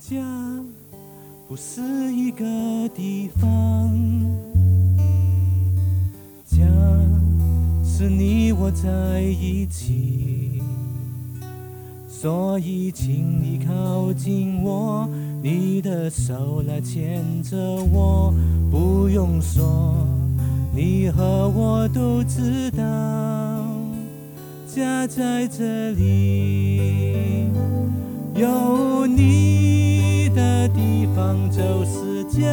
家不是一个地方，家是你我在一起，所以请你靠近我，你的手来牵着我，不用说，你和我都知道，家在这里，有你的地方就是家，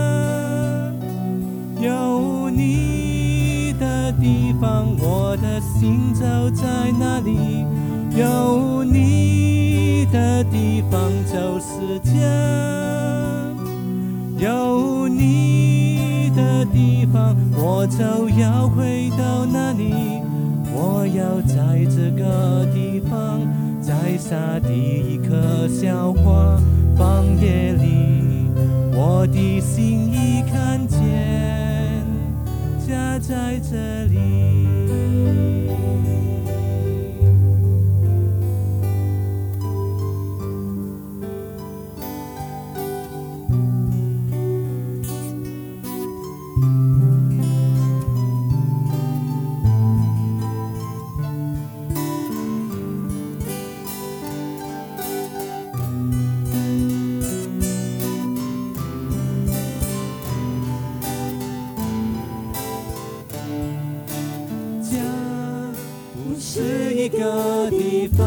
有你的地方我的心就在那里，有你的地方就是家，有你的地方我就要回到那里，我要在这个地方摘下第一颗小花，放夜里我的心已看见家在这里。是一个地方，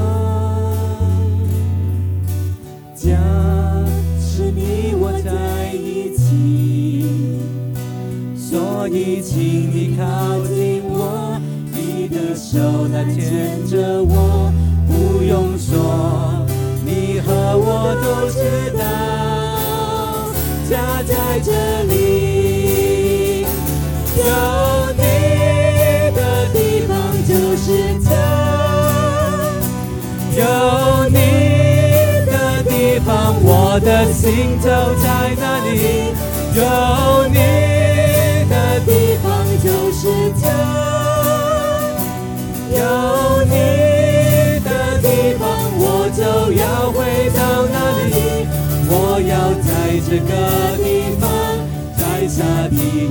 家是你我在一起，所以请你靠近我，你的手来牵着我，不用说，你和我都知道，家在这里，有你的地方就是家，有你的地方我的心就在那里，有你的地方就是家，有你的地方我就要回到那里，我要在这个地方摘下第